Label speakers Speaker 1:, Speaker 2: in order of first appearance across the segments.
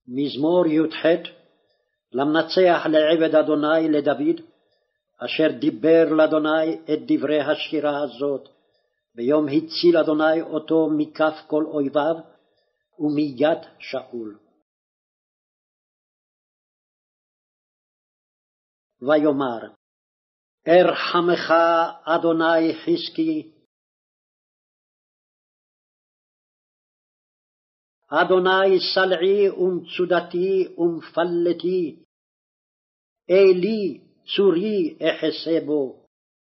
Speaker 1: מזמור י"ח למנצח לעבד אדוני לדוד, אשר דיבר לאדוני את דברי השירה הזאת, ביום הציל אדוני אותו מכף כל אויביו ומיד שאול. ויאמר, ארחמך אדוני חזקי, אדוני סלעי ומצודתי ומפלתי, אלי צורי אחסה בו,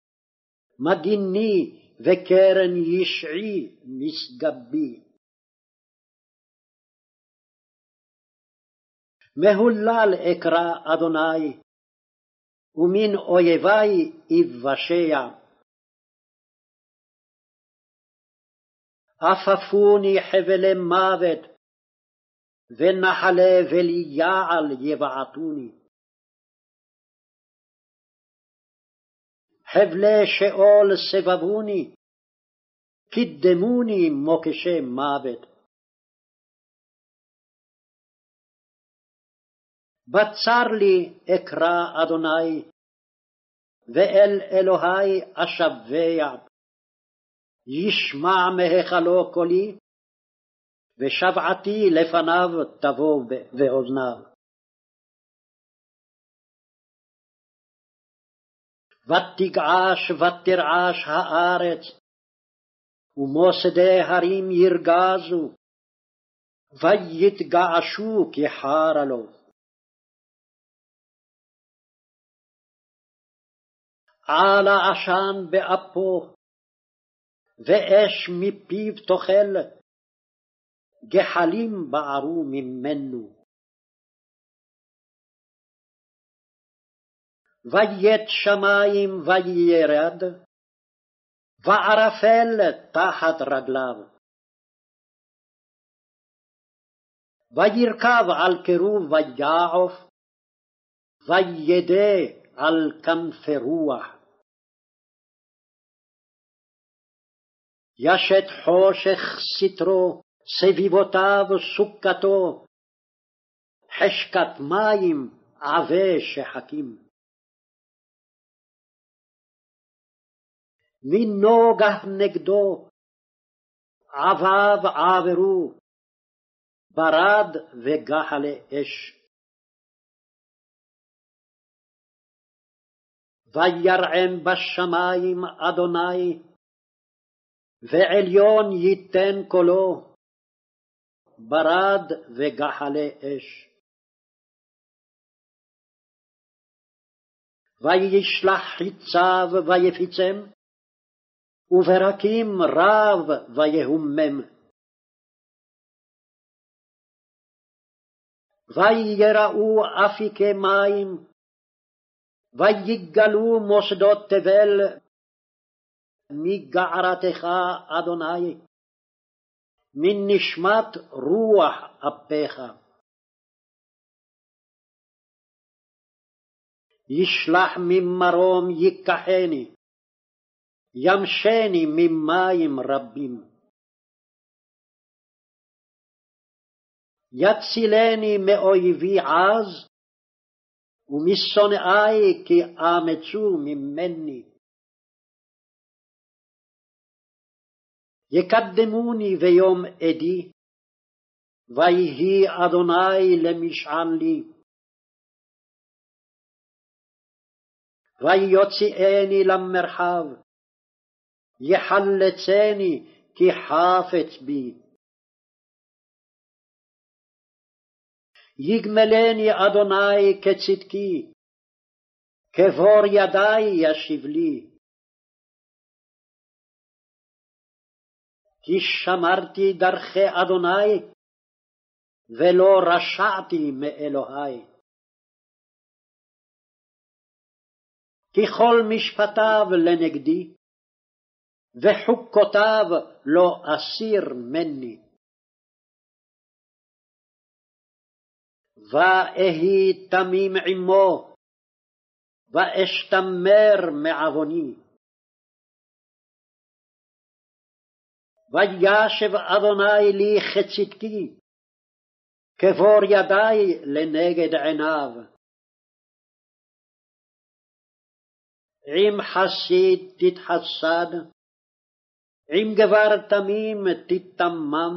Speaker 1: מגיני וקרן ישעי משגבי. מהולל אקרא אדוני, ומן אויבי אבשע. אפפוני חבלי מוות, ונחלי וליעל יבעטוני. חבלי שאול סבבוני, קידמוני מוקשי מוות. בצר לי אקרא אדוני, ואל אלוהי אשבע. ישמע מהיכלו קולי, ושבעתי לפניו תבוא באוזניו. ותגעש ותרעש הארץ, ומוסדי הרים ירגזו, ויתגעשו כי חרה לו. עלה עשן באפו, ואש מפיו תאכל, גחלים בערו ממנו. ויט שמים וירד, וערפל תחת רגליו. וירכב על קירוב ויעוף, וידע על כנפי רוח. ישת חושך סתרו, סביבותיו סוכתו, חשקת מים עבה שחקים. מנוגה נגדו, עביו עברו, ברד וגחלי אש. וירעם בשמים אדוני, ועליון ייתן קולו, ברד וגחלי אש. וישלח חיציו ויפיצם, וברקים רב ויהומם. ויראו אפיקי מים, ויגלו מוסדות תבל, מגערתך אדוני, מן נשמת רוח אפיך. ישלח ממרום ייקחני, ימשני ממים רבים. יצילני מאויבי עז, ומשונאי כי אמצו ממני. יקדמוני ביום עדי, ויהי אדוני למשען לי. ויוציאני למרחב, יחלצני כי חפץ בי. יגמלני אדוני כצדקי, כבור ידי ישיב לי. כי שמרתי דרכי אדוני, ולא רשעתי מאלוהי. כי כל משפטיו לנגדי, וחוקותיו לא אסיר מני. ואהי תמים עמו, ואשתמר מעווני. וישב אדוני לי כצדקי, כבור ידי לנגד עיניו. עם חסיד תתחסד, עם גבר תמים תתמם,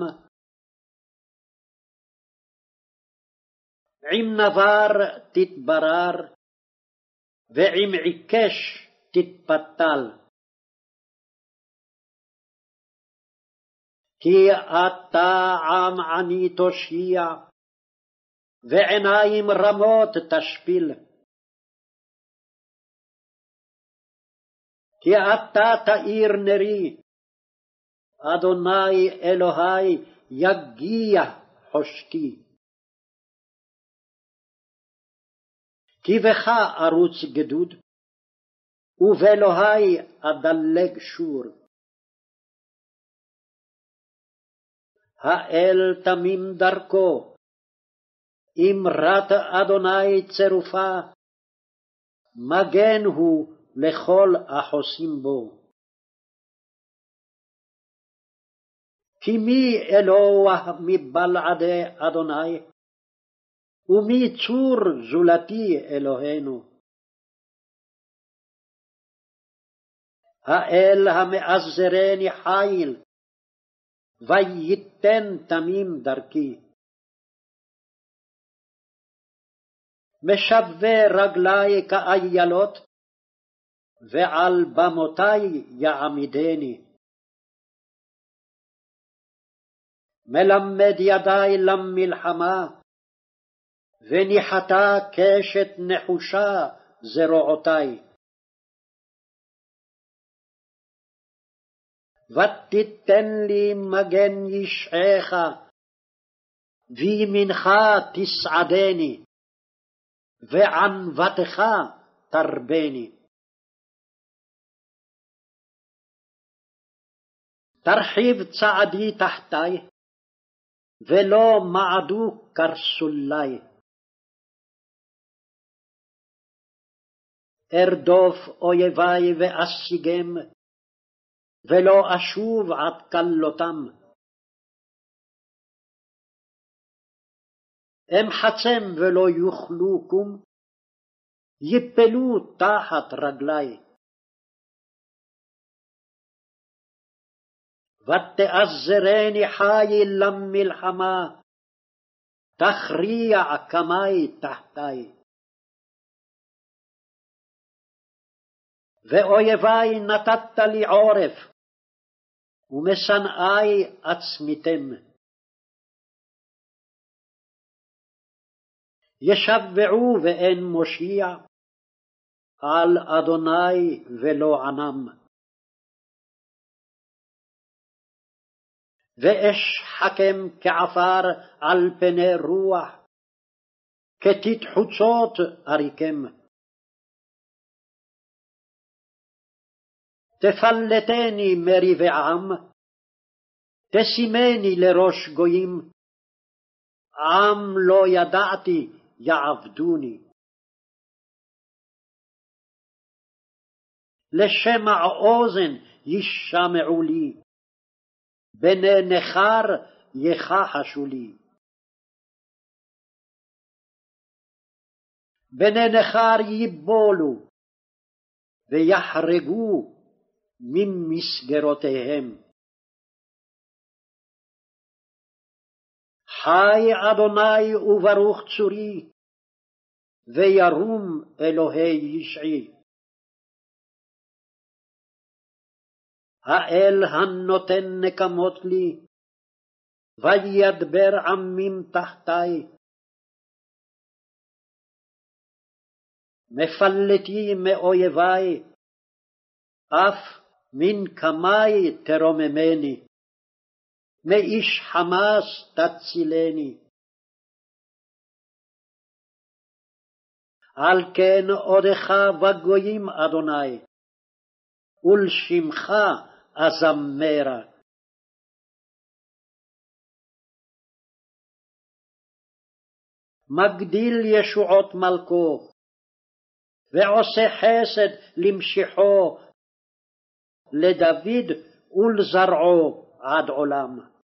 Speaker 1: עם נבר תתברר, ועם עיקש תתפתל. כי אתה עם עני תושיע, ועיניים רמות תשפיל. כי אתה תאיר נרי, אדוני אלוהי יגיע חושתי. כי בך ארוץ גדוד, ובאלוהי אדלג שור. האל תמים דרכו, אמרת אדוני צרופה, מגן הוא לכל החוסים בו. כי מי אלוה מבלעדי אדוני, ומי צור זולתי אלוהינו. האל המאזרני חיל, וייתן תמים דרכי. משווה רגלי כאיילות, ועל במותי יעמידני. מלמד ידי למלחמה, וניחתה קשת נחושה זרועותי. ותיתן לי מגן ישעך, וימינך תסעדני, וענוותך תרבני. תרחיב צעדי תחתי, ולא מעדו קרסולי. ארדוף אויבי ואשיגם, ולא אשוב עד כלותם. אמחצם ולא יוכלו קום, יפלו תחת רגלי. ותאזרני חיל למלחמה, תכריע קמי תחתי. ואויבי נתת לי עורף, ומשנאי עצמיתם. ישבעו ואין מושיע, על אדוני ולא ענם. ואשחקם כעפר על פני רוח, כתית חוצות אריקם. תפלטני מרבעם, תשימני לראש גויים, עם לא ידעתי יעבדוני. לשמע אוזן ישמעו לי, בני נכר יכחשו לי. בני נכר ייבולו, ויחרגו ממסגרותיהם. חי אדוני וברוך צורי, וירום אלוהי ישעי. האל הנותן נקמות לי, וידבר עמים תחתי. מפלטי מאויבי, אף מן קמי תרוממני, מאיש חמאס תצילני. על כן עודך בגויים אדוני, ולשמך אזמרה. מגדיל ישועות מלכו, ועושה חסד למשחו, לדוד ולזרעו עד עולם.